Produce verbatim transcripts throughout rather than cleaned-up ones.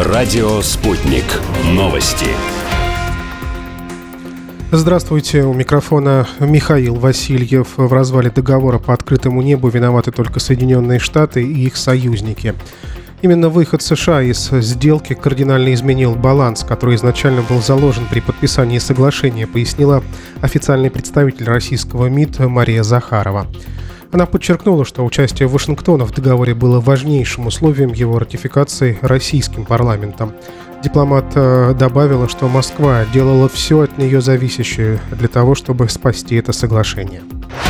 Радио «Спутник». Новости. Здравствуйте, у микрофона Михаил Васильев. В развале договора по открытому небу виноваты только Соединенные Штаты и их союзники. Именно выход США из сделки кардинально изменил баланс, который изначально был заложен при подписании соглашения, пояснила официальный представитель российского МИД Мария Захарова. Она подчеркнула, что участие Вашингтона в договоре было важнейшим условием его ратификации российским парламентом. Дипломат э, добавила, что Москва делала все от нее зависящее для того, чтобы спасти это соглашение.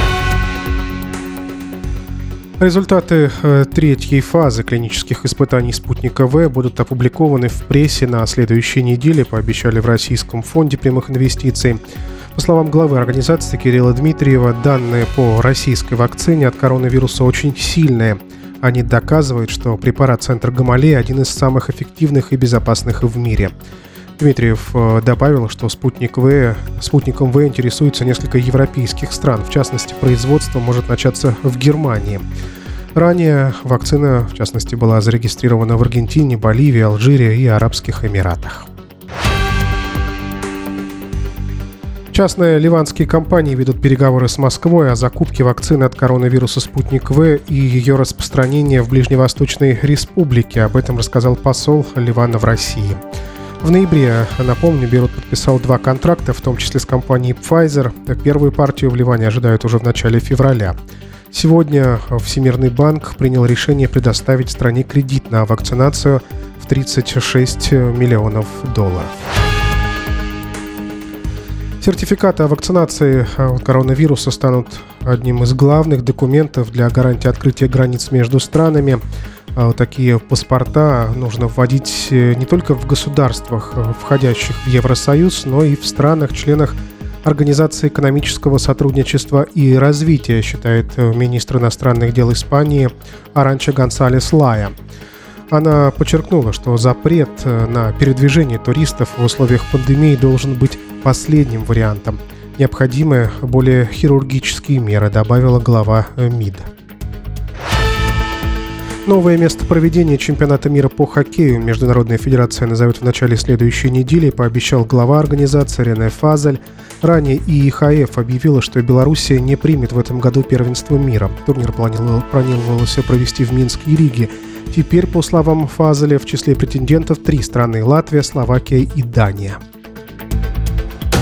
Результаты э, третьей фазы клинических испытаний спутника вэ будут опубликованы в прессе на следующей неделе, пообещали в Российском фонде прямых инвестиций. По словам главы организации Кирилла Дмитриева, данные по российской вакцине от коронавируса очень сильные. Они доказывают, что препарат «Центр Гамалея» один из самых эффективных и безопасных в мире. Дмитриев добавил, что спутник вэ, спутником вэ интересуется несколько европейских стран. В частности, производство может начаться в Германии. Ранее вакцина, в частности, была зарегистрирована в Аргентине, Боливии, Алжире и Арабских Эмиратах. Частные ливанские компании ведут переговоры с Москвой о закупке вакцины от коронавируса «Спутник вэ» и ее распространении в Ближневосточной Республике. Об этом рассказал посол Ливана в России. В ноябре, напомню, Бейрут подписал два контракта, в том числе с компанией Pfizer. Первую партию в Ливане ожидают уже в начале февраля. Сегодня Всемирный банк принял решение предоставить стране кредит на вакцинацию в тридцать шесть миллионов долларов. Сертификаты о вакцинации от коронавируса станут одним из главных документов для гарантии открытия границ между странами. Такие паспорта нужно вводить не только в государствах, входящих в Евросоюз, но и в странах-членах Организации экономического сотрудничества и развития, считает министр иностранных дел Испании Аранча Гонсалес Лая. Она подчеркнула, что запрет на передвижение туристов в условиях пандемии должен быть последним вариантом. Необходимы более хирургические меры, добавила глава МИД. Новое место проведения чемпионата мира по хоккею Международная федерация назовет в начале следующей недели, пообещал глава организации Рене Фазель. Ранее и ай эйч эф объявила, что Белоруссия не примет в этом году первенство мира. Турнир планировалось провести в Минске и Риге. Теперь, по словам Фазеля, в числе претендентов три страны – Латвия, Словакия и Дания.